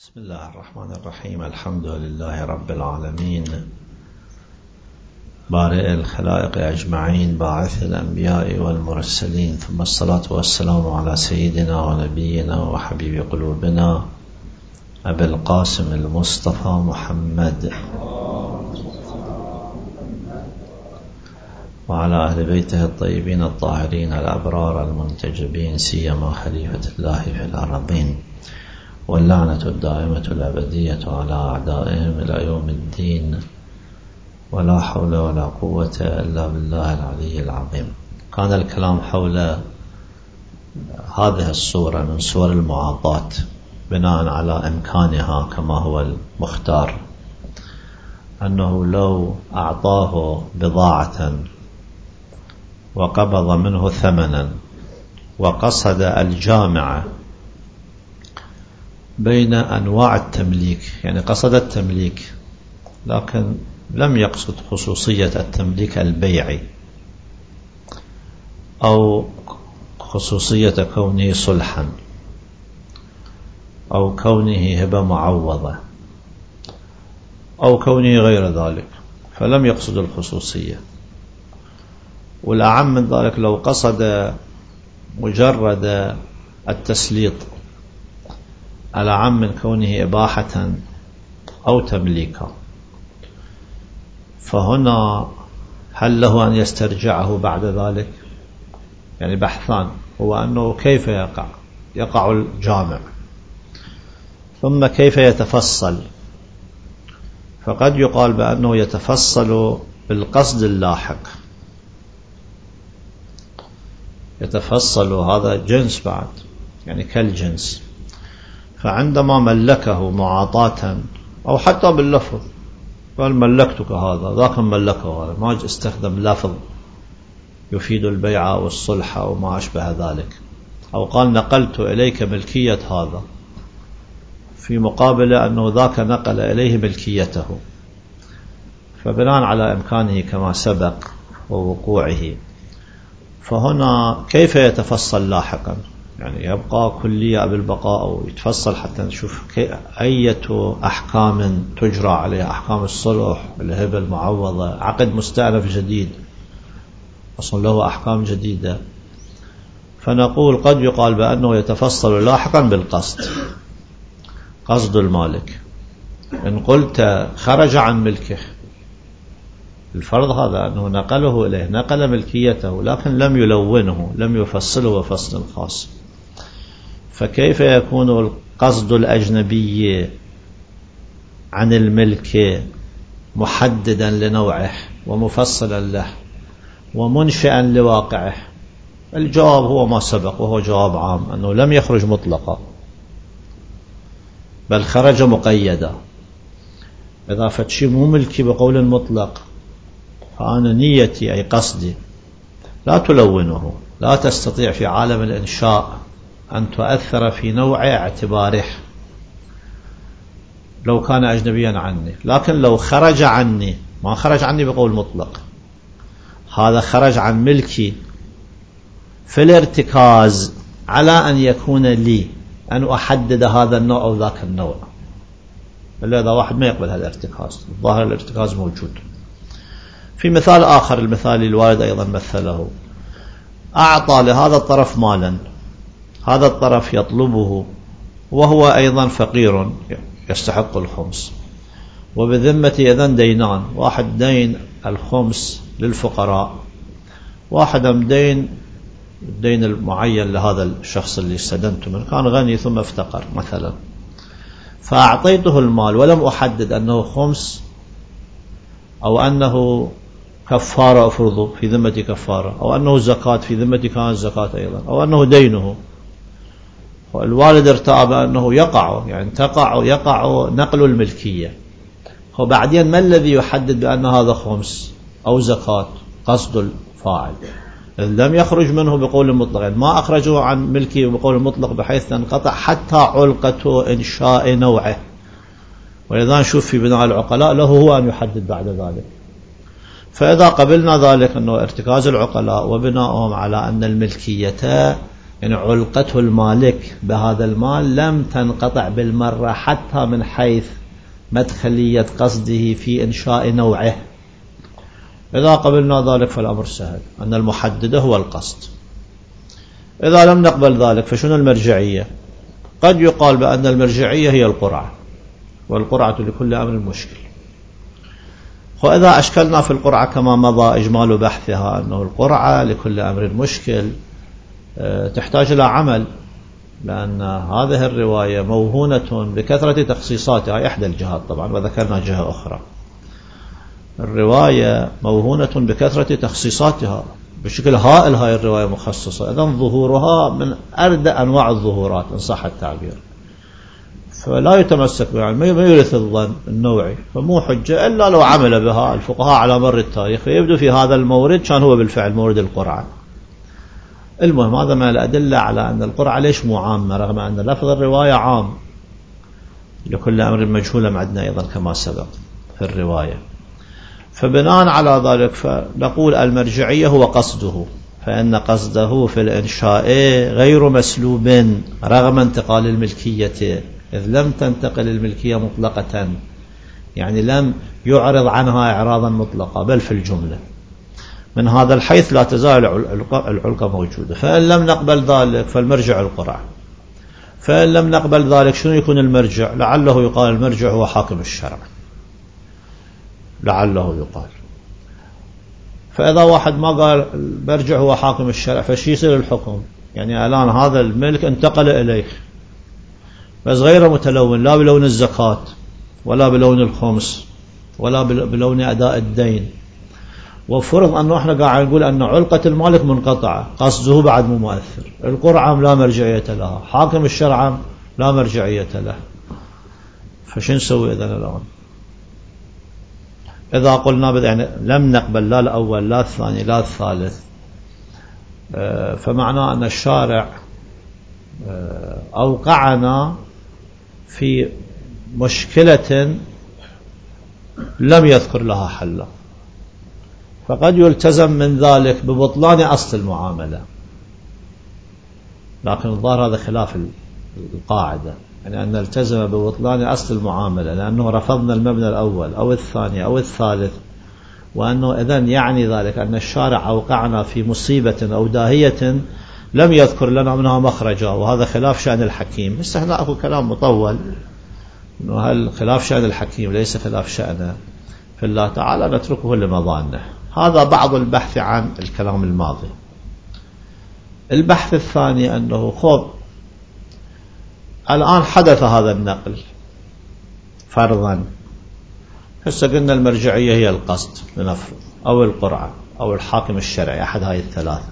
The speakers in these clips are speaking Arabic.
بسم الله الرحمن الرحيم. الحمد لله رب العالمين، بارئ الخلائق أجمعين، باعث الأنبياء والمرسلين، ثم الصلاة والسلام على سيدنا ونبينا وحبيب قلوبنا أبي القاسم المصطفى محمد وعلى أهل بيته الطيبين الطاهرين الأبرار المنتجبين، سيما خليفة الله في الأرضين، واللعنة الدائمة الأبدية على أعدائهم إلى يوم الدين، ولا حول ولا قوة إلا بالله العلي العظيم. كان الكلام حول هذه الصورة من صور المعاطاة بناء على إمكانها كما هو المختار، أنه لو أعطاه بضاعة وقبض منه ثمنا وقصد الجامعة بين أنواع التمليك، يعني قصد التمليك لكن لم يقصد خصوصية التمليك البيعي أو خصوصية كونه صلحا أو كونه هبة معوضة أو كونه غير ذلك، فلم يقصد الخصوصية. والأعم من ذلك لو قصد مجرد التسليط، الأعم من كونه إباحة أو تمليكا، فهنا هل له أن يسترجعه بعد ذلك؟ يعني بحثان، هو أنه كيف يقع الجامع، ثم كيف يتفصل. فقد يقال بأنه يتفصل بالقصد اللاحق، يتفصل، هذا جنس بعد، يعني كالجنس. فعندما ملكه معاطاة أو حتى باللفظ، قال ملكتك هذا، ذاك ملكه هذا، ما استخدم لفظ يفيد البيع أو الصلح أو ما أشبه ذلك، أو قال نقلت إليك ملكية هذا، في مقابل أنه ذاك نقل إليه ملكيته، فبناء على إمكانه كما سبق ووقوعه. فهنا كيف يتفصل لاحقا؟ يعني يبقى كلية بالبقاء أو يتفصل حتى نشوف أية أحكام تجرى عليها، أحكام الصلح، الهبة المعوضة، عقد مستأنف جديد أصلا له أحكام جديدة. فنقول قد يقال بأنه يتفصل لاحقا بالقصد، قصد المالك. إن قلت خرج عن ملكه، الفرض هذا أنه نقله إليه، نقل ملكيته لكن لم يلونه، لم يفصله بفصل خاص، فكيف يكون القصد الأجنبي عن الملك محددا لنوعه ومفصلا له ومنشئا لواقعه؟ الجواب هو ما سبق، وهو جواب عام، أنه لم يخرج مطلقا بل خرج مقيدا. إذا فتشي مو ملكي بقول مطلق، فأنا نيتي أي قصدي لا تلونه، لا تستطيع في عالم الإنشاء أن تؤثر في نوع اعتباره لو كان أجنبيا عني. لكن لو خرج عني، ما خرج عني بقول مطلق، هذا خرج عن ملكي في الارتكاز على أن يكون لي أن أحدد هذا النوع أو ذاك النوع، إلا إذا واحد ما يقبل هذا الارتكاز، ظاهر الارتكاز موجود. في مثال آخر، المثال الوارد أيضا مثله، أعطى لهذا الطرف مالا، هذا الطرف يطلبه وهو أيضا فقير يستحق الخمس، وبذمتي إذن دينان، واحد دين الخمس للفقراء، واحد دين الدين المعين لهذا الشخص اللي استدنت منه، كان غني ثم افتقر مثلا، فأعطيته المال ولم أحدد أنه خمس أو أنه كفارة أفرضه في ذمتي كفارة، أو أنه زكاة في ذمتي كانت زكاة أيضا، أو أنه دينه. والوالد ارتأب أنه يقع، يعني يقع نقل الملكية. وبعدين ما الذي يحدد بأن هذا خمس أو زكاة؟ قصد الفاعل. لم يخرج منه بقول المطلق، يعني ما أخرجه عن ملكي بقول المطلق بحيث تنقطع حتى علقة إنشاء نوعه. ولذا نشوف في بناء العقلاء له هو أن يحدد بعد ذلك. فإذا قبلنا ذلك أنه ارتكاز العقلاء وبناؤهم على أن الملكية يعني علقته المالك بهذا المال لم تنقطع بالمرة حتى من حيث مدخلية قصده في إنشاء نوعه. إذا قبلنا ذلك فالأمر سهل، أن المحدد هو القصد. إذا لم نقبل ذلك فشنو المرجعية؟ قد يقال بأن المرجعية هي القرعة، والقرعة لكل أمر مشكل. وإذا أشكلنا في القرعة كما مضى إجمال بحثها أنه القرعة لكل أمر مشكل تحتاج إلى عمل، لأن هذه الرواية موهونة بكثرة تخصيصاتها، إحدى الجهات طبعا، وذكرنا جهة أخرى. الرواية موهونة بكثرة تخصيصاتها بشكل هائل، هاي الرواية مخصصة، إذن ظهورها من أردى أنواع الظهورات إن صح التعبير، فلا يتمسك يعني ما يورث الظن النوعي، فمو حجة إلا لو عمل بها الفقهاء على مر التاريخ، فيبدو في هذا المورد كان هو بالفعل مورد القرعة. المهم هذا من الأدلة على أن القرعة ليش مو عامة، رغم أن لفظ الرواية عام لكل أمر مجهول عندنا أيضا كما سبق في الرواية. فبناء على ذلك فنقول المرجعية هو قصده، فإن قصده في الإنشاء غير مسلوب رغم انتقال الملكية، إذ لم تنتقل الملكية مطلقة، يعني لم يعرض عنها إعراضا مطلقا بل في الجملة. من هذا الحيث لا تزال العلقة موجودة. فإن لم نقبل ذلك فالمرجع القرعة. فإن لم نقبل ذلك شنو يكون المرجع؟ لعله يقال المرجع هو حاكم الشرع، لعله يقال. فإذا واحد ما قال المرجع هو حاكم الشرع فشي يصير الحكم؟ يعني الآن هذا الملك انتقل إليك بس غير متلون، لا بلون الزكاة ولا بلون الخمس ولا بلون أداء الدين، وفرض أنه احنا قاعد نقول أن علقة المالك منقطعة، قصده بعد مو مؤثر، القرعة لا مرجعية لها، حاكم الشرع لا مرجعية له، فشو نسوي إذن الآن؟ إذا قلنا يعني لم نقبل لا الأول لا الثاني لا الثالث، فمعنى أن الشارع أوقعنا في مشكلة لم يذكر لها حلا، فقد يلتزم من ذلك ببطلان أصل المعاملة، لكن الظاهر هذا خلاف القاعدة، يعني أن نلتزم ببطلان أصل المعاملة لأنه رفضنا المبنى الأول أو الثاني أو الثالث، وأنه إذن يعني ذلك أن الشارع أوقعنا في مصيبة أو داهية لم يذكر لنا منها مخرجا، وهذا خلاف شأن الحكيم. بس هنا أكو كلام مطول أنه هل خلاف شأن الحكيم ليس خلاف شأنه في الله تعالى، نتركه لمظانه. هذا بعض البحث عن الكلام الماضي. البحث الثاني أنه خذ الآن حدث هذا النقل فرضا، هسه قلنا المرجعية هي القصد لنفرض أو القرعة أو الحاكم الشرعي، أحد هاي الثلاثة.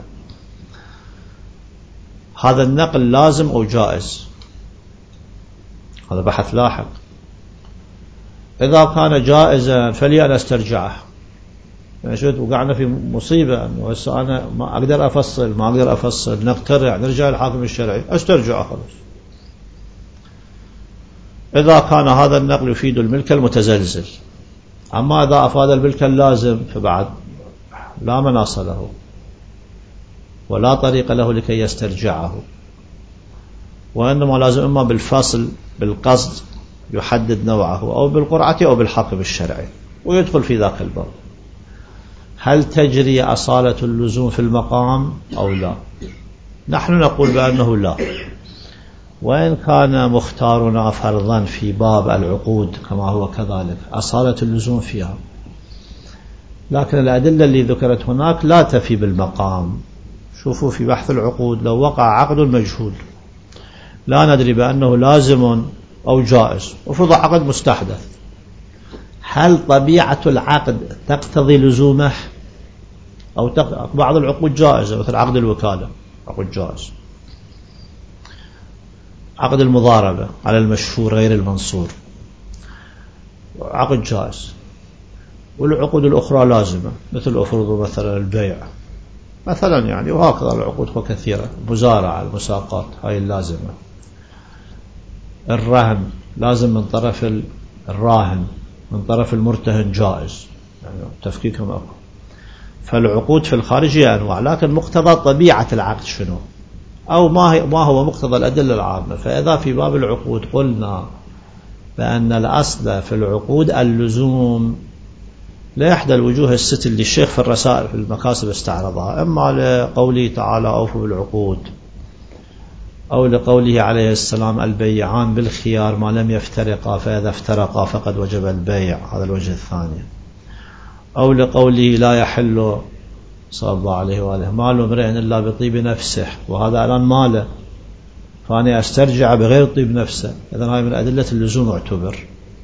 هذا النقل لازم أو جائز؟ هذا بحث لاحق. إذا كان جائزا فلي نسترجعه، يعني شو وقعنا في مصيبة أنه هسه أنا ما أقدر أفصل ما أقدر أفصل، نقترع نرجع للحاكم الشرعي أسترجعه خلاص. إذا كان هذا النقل يفيد الملك المتزلزل، أما إذا أفاد الملك اللازم فبعد لا مناص له ولا طريق له لكي يسترجعه، وإنما لازم إما بالفصل بالقصد يحدد نوعه أو بالقرعة أو بالحاكم الشرعي، ويدخل في ذاك الباب. هل تجري أصالة اللزوم في المقام أو لا؟ نحن نقول بأنه لا، وإن كان مختارنا فرضا في باب العقود كما هو كذلك أصالة اللزوم فيها، لكن الأدلة اللي ذكرت هناك لا تفي بالمقام. شوفوا في بحث العقود لو وقع عقد مجهول لا ندري بأنه لازم أو جائز، وفرض عقد مستحدث، هل طبيعة العقد تقتضي لزومه؟ أو بعض العقود جائزة مثل عقد الوكالة عقد جائز، عقد المضاربة على المشهور غير المنصور عقد جائز، والعقود الأخرى لازمة مثل أفرض مثلا البيع مثلا يعني، وهكذا العقود كثيرة، مزارعة المساقات هاي اللازمة، الرهن لازم من طرف الراهن من طرف المرتهن جائز، يعني تفكيكهم أكو. فالعقود في الخارج هي أنواع، لكن مقتضى طبيعة العقد شنو؟ أو ما هو مقتضى الأدلة العامة. فإذا في باب العقود قلنا بأن الأصل في العقود اللزوم لإحدى الوجوه الست اللي الشيخ في الرسائل في المكاسب استعرضها، إما لقوله تعالى أوفوا بالعقود، أو لقوله عليه السلام البيعان بالخيار ما لم يفترقا فإذا افترقا فقد وجب البيع، هذا الوجه الثاني، أو لقوله لا يحل صلى الله عليه وآله مال امرئ إلا بطيب نفسه، وهذا الآن ماله فأنا أسترجع بغير طيب نفسه، إذن هذه من أدلة اللزوم اعتبر.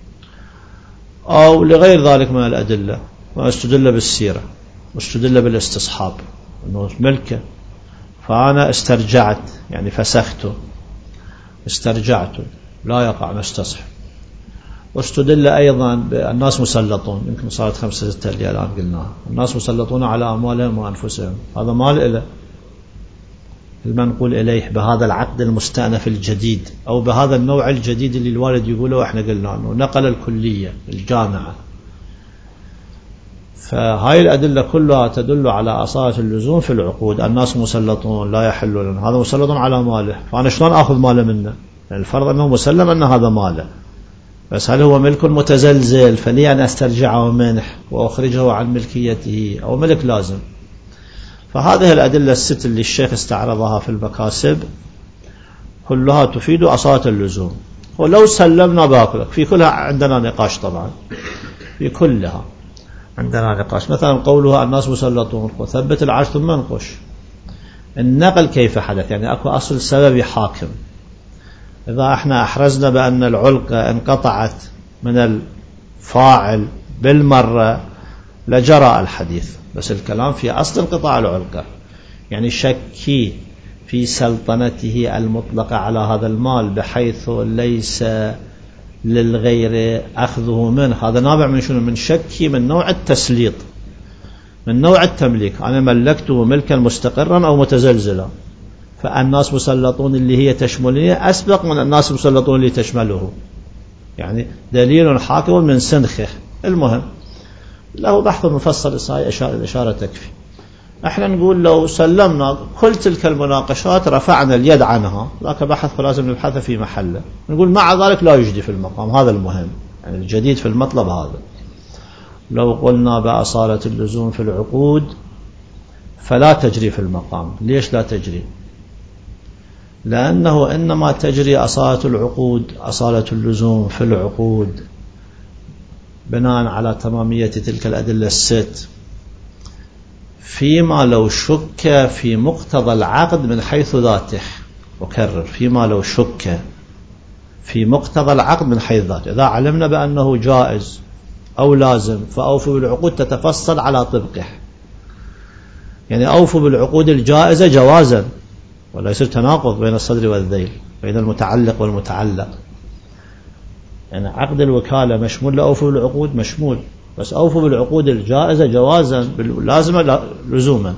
أو لغير ذلك من الأدلة، واستدل بالسيرة واستدل بالاستصحاب أنه ملكه فأنا استرجعت يعني فسخته، استرجعته لا يقع مستصحب. واستدل أيضا بالناس مسلطون، يمكن صارت 5-6 اللي الآن قلناها، الناس مسلطون على أموالهم وأنفسهم، هذا مال إله المنقول إليه بهذا العقد المستأنف الجديد أو بهذا النوع الجديد اللي الوالد يقوله وإحنا قلنا أنه نقل الكلية الجامعة. فهاي الأدلة كلها تدل على أصالة اللزوم في العقود. الناس مسلطون لا يحل لنا، هذا مسلط على ماله، فأنا شلون أخذ ماله منه؟ يعني الفرض أنه مسلم أن هذا ماله، بس هل هو ملك متزلزل فلي أن أسترجعه منه وأخرجه عن ملكيته أو ملك لازم؟ فهذه الأدلة الست اللي الشيخ استعرضها في المكاسب كلها تفيد أصالة اللزوم. ولو سلمنا باكلك في كلها عندنا نقاش، طبعا في كلها عندنا نقاش. مثلا قولها الناس مسلطون وثبت العرش ثم انقش، النقل كيف حدث؟ يعني أكو أصل سببي حاكم. إذا احنا أحرزنا بأن العلقة انقطعت من الفاعل بالمرة لجرى الحديث، بس الكلام في أصل انقطاع العلقة، يعني شكي في سلطنته المطلقة على هذا المال بحيث ليس للغير أخذه منه، هذا نابع من شنو؟ من شكي من نوع التسليط، من نوع التمليك، أنا ملكته ملكا مستقرا أو متزلزلا. فالناس مسلطون اللي هي تشملية أسبق من الناس مسلطون اللي تشمله، يعني دليل حاكم من سنخه. المهم له بحث مفصل، الإشارة تكفي. احنا نقول لو سلمنا كل تلك المناقشات رفعنا اليد عنها، ذاك بحث لازم نبحثه في محله، نقول مع ذلك لا يجدي في المقام، هذا المهم، يعني الجديد في المطلب هذا. لو قلنا بأصالة اللزوم في العقود فلا تجري في المقام. ليش لا تجري؟ لأنه إنما تجري أصالة العقود، أصالة اللزوم في العقود بناء على تمامية تلك الأدلة الست، فيما لو شك في مقتضى العقد من حيث ذاته. وكرر، فيما لو شك في مقتضى العقد من حيث ذاته. إذا علمنا بأنه جائز أو لازم فأوفوا بالعقود تتفصل على طبقه، يعني أوفوا بالعقود الجائزة جوازا، ولا يصير تناقض بين الصدر والذيل، بين المتعلق والمتعلق. يعني عقد الوكالة مشمول لأوفوا بالعقود، مشمول، بس أوفوا بالعقود الجائزة جوازا، باللازمة لزوما.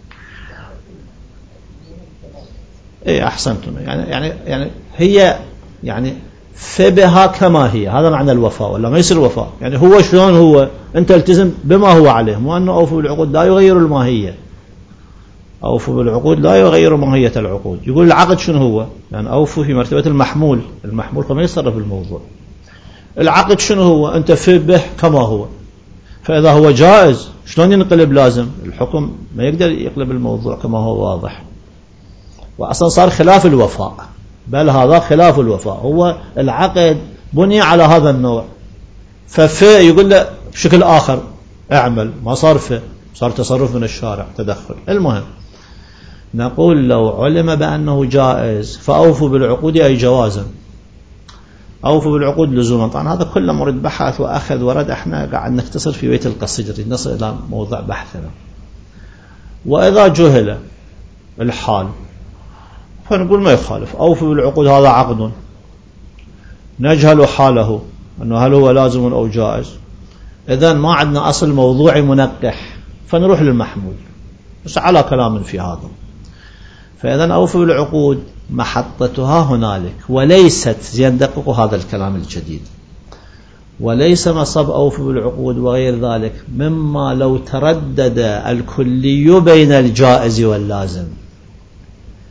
إيه أحسنتم، يعني هي يعني فبها كما هي، هذا معنى الوفاء، ولا ما يصير وفاء. يعني هو شلون هو، أنت التزم بما هو عليه، مو أنه أوفوا بالعقود لا يغير الماهية. أوفوا بالعقود لا يغير ماهية العقود. يقول العقد شنو هو؟ يعني أوفوا في مرتبة المحمول، المحمول كما يصرف الموضوع. العقد شنو هو؟ أنت فبه كما هو. فإذا هو جائز شلون ينقلب لازم؟ الحكم ما يقدر يقلب الموضوع كما هو واضح، وأصلا صار خلاف الوفاء، بل هذا خلاف الوفاء. هو العقد بني على هذا النوع، يقول له بشكل آخر اعمل، ما صار صار تصرف من الشارع، تدخل. المهم نقول لو علم بأنه جائز فأوفوا بالعقود أي جوازا، أوفوا بالعقود لزوما. طبعا هذا كله مريد بحث وأخذ ورد، احنا قاعد نختصر في بيت القصيدة نصل إلى موضوع بحثنا. وإذا جهل الحال فنقول ما يخالف، أوفوا بالعقود هذا عقد، نجهل حاله أنه هل هو لازم أو جائز، إذن ما عندنا أصل موضوعي منقح، فنروح للمحمول، بس على كلام في هذا. فإذن أوفوا بالعقود محطتها هنالك، وليست يندقق هذا الكلام الجديد، وليس مصب أوفوا بالعقود وغير ذلك مما لو تردد الكلي بين الجائز واللازم.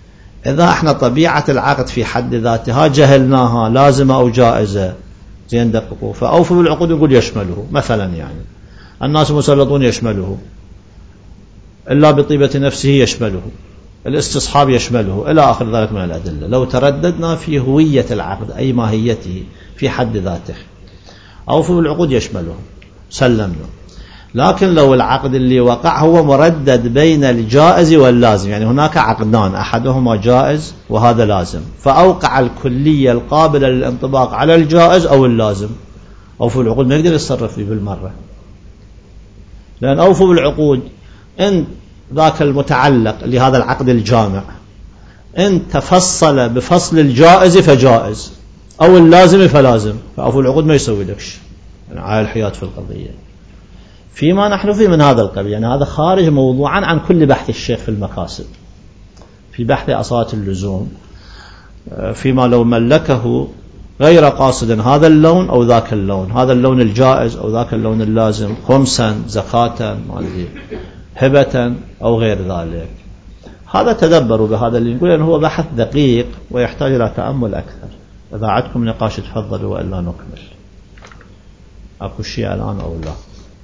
إذا احنا طبيعة العقد في حد ذاتها جهلناها لازمة أو جائزة زين دققوا، فأوفوا بالعقود نقول يشمله. مثلا يعني الناس مسلطون يشمله، إلا بطيبة نفسه يشمله، الاستصحاب يشمله، إلى آخر ذلك من الأدلة. لو ترددنا في هوية العقد أي ماهيته في حد ذاته أوفوا بالعقود يشمله سلمنا. لكن لو العقد اللي وقع هو مردد بين الجائز واللازم، يعني هناك عقدان أحدهما جائز وهذا لازم، فأوقع الكلية القابلة للانطباق على الجائز أو اللازم، أوفوا بالعقود ما يقدر يتصرف فيه بالمرة. لأن أوفوا بالعقود إن ذاك المتعلق لهذا العقد الجامع إن تفصل بفصل الجائز فجائز أو اللازم فلازم، فأوفوا العقود ما يسوي لكش يعني على الحياة في القضية. فيما نحن فيه من هذا القبيل، يعني هذا خارج موضوعا عن كل بحث الشيخ في المكاسب، في بحث أصالة اللزوم، فيما لو ملكه غير قاصد هذا اللون أو ذاك اللون، هذا اللون الجائز أو ذاك اللون اللازم، خمسا زكاة هبة أو غير ذلك. هذا تدبروا بهذا اللي نقول أنه هو بحث دقيق ويحتاج إلى تأمل أكثر. إذا عندكم نقاش تفضلوا وإلا نكمل. أكو شيء الآن أو لا؟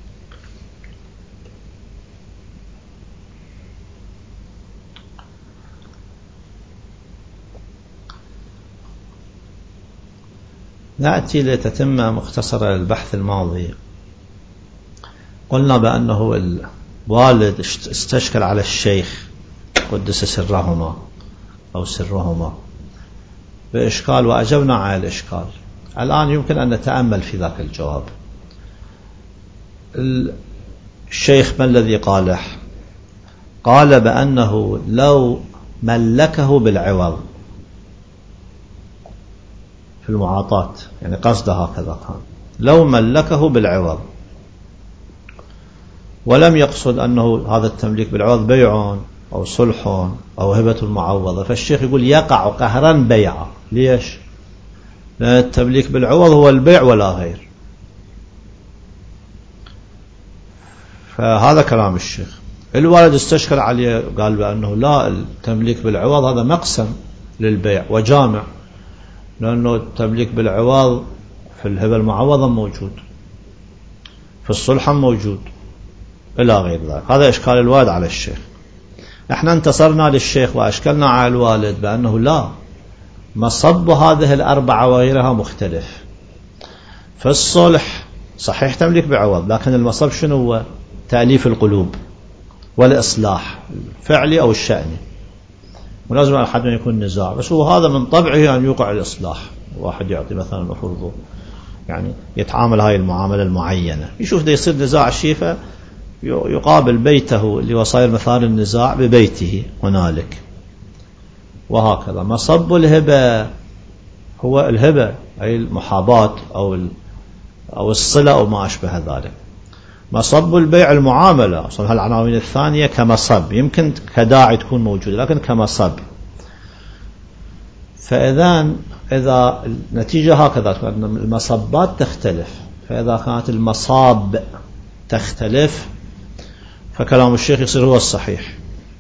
نأتي لتتم مختصرة للبحث الماضي. قلنا بأنه الوالد استشكل على الشيخ قدس سرهما أو سرهما بإشكال وأجبنا على الإشكال. الآن يمكن أن نتأمل في ذاك الجواب. الشيخ ما الذي قاله؟ قال بأنه لو ملكه بالعوض في المعاطاة، يعني قصده هكذا كان، لو ملكه بالعوض ولم يقصد أنه هذا التمليك بالعوض بيع أو صلح أو هبة المعوضة، فالشيخ يقول يقع قهرا بيعا. ليش؟ لأن التمليك بالعوض هو البيع ولا غير. فهذا كلام الشيخ. الوالد استشكل عليه قال بأنه لا، التمليك بالعوض هذا مقسم للبيع وجامع، لأنه التمليك بالعوض في الهبة المعوضة موجود، في الصلح موجود، إلى غير ذلك. هذا إشكال الوالد على الشيخ. احنا انتصرنا للشيخ وأشكلنا على الوالد بأنه لا، مصب هذه الأربعة وغيرها مختلف. في الصلح صحيح تمليك بعوض، لكن المصب شنو هو؟ تأليف القلوب والإصلاح الفعلي أو الشأني، ولازم أحد من يكون نزاع، بس هو هذا من طبعه أن يوقع الإصلاح. واحد يعطي مثلا مفروض يعني يتعامل هاي المعاملة المعينة، يشوف ده يصير نزاع الشيفة يقابل بيته اللي وصاير مثال النزاع ببيته هنالك، وهكذا. مصب الهبة هو الهبة أي المحاباة أو الصلة أو ما أشبه ذلك. مصب البيع المعاملة، أصلا هالعناوين الثانية كمصب يمكن كداعي تكون موجودة، لكن كمصب. فإذا النتيجة هكذا أن المصبات تختلف، فإذا كانت المصاب تختلف فكلام الشيخ يصير هو الصحيح.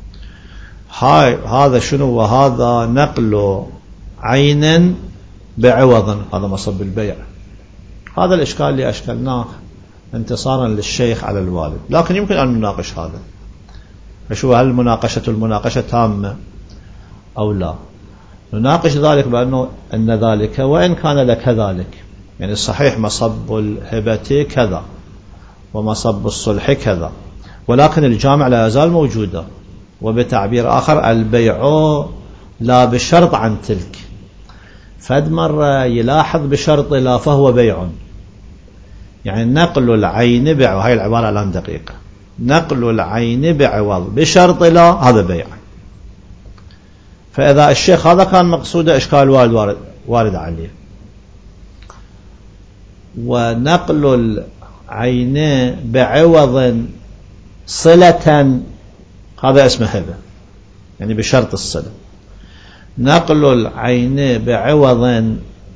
هذا شنو؟ وهذا نقل عين بعوض، هذا مصب البيع. هذا الإشكال اللي أشكلناه انتصارا للشيخ على الوالد. لكن يمكن أن نناقش هذا، فشو هل المناقشة تامة أو لا؟ نناقش ذلك بأنه أن ذلك وإن كان لكذلك، يعني الصحيح مصب الهبة كذا ومصب الصلح كذا، ولكن الجامع لا يزال موجودا. وبتعبير آخر البيع لا بشرط عن تلك، فد مرة يلاحظ بشرط لا فهو بيع، يعني نقل العين بعوض، هاي العبارة الآن دقيقة، نقل العين بعوض بشرط لا هذا بيع. فإذا الشيخ هذا كان مقصوده إشكال وارد عليه، ونقل العين بعوض صلة هذا اسمه هبة، يعني بشرط الصلة. نقل العين بعوض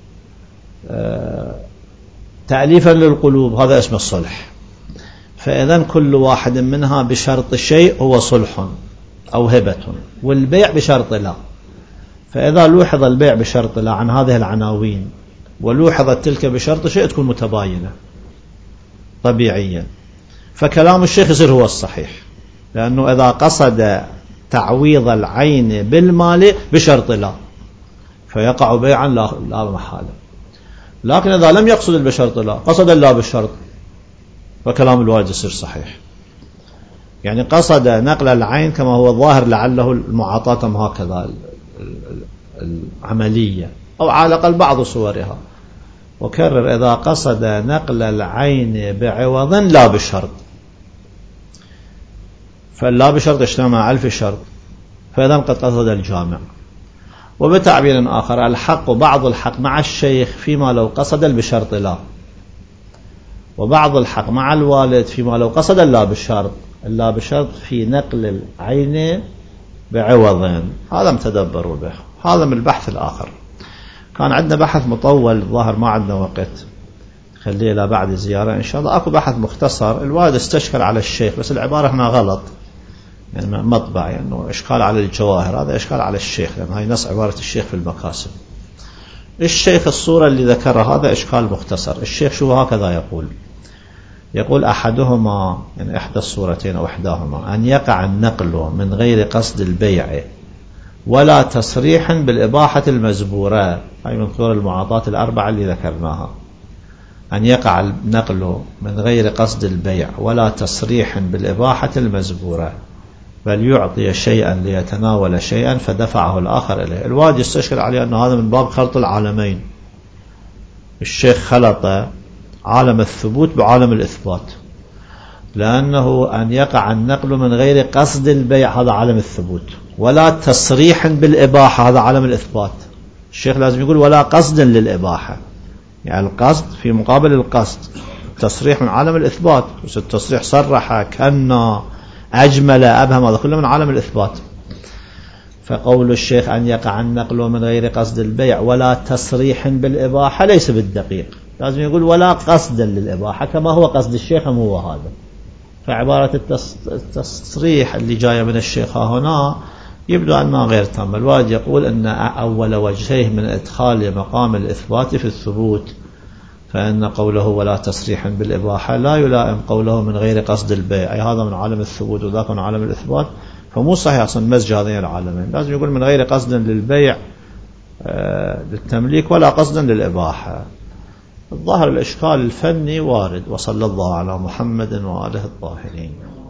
تأليفا للقلوب هذا اسمه الصلح. فإذا كل واحد منها بشرط شيء هو صلح أو هبة، والبيع بشرط لا. فإذا لوحظ البيع بشرط لا عن هذه العناوين ولوحظت تلك بشرط شيء تكون متباينة طبيعيا، فكلام الشيخ يصير هو الصحيح، لأنه إذا قصد تعويض العين بالمال بشرط لا فيقع بيعا لا محالة. لكن إذا لم يقصد بشرط لا، قصد لا بالشرط، فكلام الوالد يصير صحيح. يعني قصد نقل العين كما هو الظاهر لعله المعاطاة هكذا العملية أو على الأقل بعض صورها. وكرر إذا قصد نقل العين بعوض لا بالشرط، فلا بشرط اجتمع ألف شرط، فإذا قد قصد الجامع. وبتعبير آخر الحق بعض الحق مع الشيخ فيما لو قصد بشرط لا، وبعض الحق مع الوالد فيما لو قصد لا بالشرط، لا بشرط في نقل العين بعوض. هذا متدبروا به. هذا من البحث الآخر. كان عندنا بحث مطول ظاهر ما عندنا وقت، خليه إلى بعد زيارة إن شاء الله. أكو بحث مختصر الوالد استشكل على الشيخ، بس العبارة هنا غلط، يعني مطبع، يعني إشكال على الجواهر، هذا إشكال على الشيخ، لأن هاي نص عبارة الشيخ في المكاسب. الشيخ الصورة اللي ذكرها هذا إشكال مختصر. الشيخ شو هكذا يقول أحدهما، يعني إحدى الصورتين أو إحداهما، أن يقع النقل من غير قصد البيع ولا تصريح بالإباحة المزبورة، هاي من صور المعاطاة الأربعة اللي ذكرناها. أن يقع النقل من غير قصد البيع ولا تصريح بالإباحة المزبورة، بل يعطي شيئا ليتناول شيئا فدفعه الآخر إليه. الواجب يستشكل عليه أن هذا من باب خلط العالمين. الشيخ خلط عالم الثبوت بعالم الإثبات، لأنه أن يقع النقل من غير قصد البيع هذا عالم الثبوت، ولا تصريح بالإباحة هذا عالم الإثبات. الشيخ لازم يقول ولا قصد للإباحة، يعني القصد في مقابل القصد. تصريح من عالم الإثبات، التصريح صرح كنا أجمل أبهم، هذا كله من عالم الإثبات. فقول الشيخ أن يقع النقل من غير قصد البيع ولا تصريح بالإباحة ليس بالدقيق، لازم يقول ولا قصد للإباحة كما هو قصد الشيخ هو هذا. فعبارة التصريح اللي جاية من الشيخ هنا يبدو أنها غير تامة. الواجب يقول أن أول وجهيه من إدخال مقام الإثبات في الثبوت، فإن قوله ولا تصريح بالإباحة لا يلائم قوله من غير قصد البيع، أي هذا من عالم الثبوت وذاك من عالم الإثبات، فمو صحيح أصلا مزج هذين العالمين. لازم يقول من غير قصد للبيع للتمليك ولا قصد للإباحة. الظاهر الإشكال الفني وارد. وصلى الله على محمد وآله الطاهرين.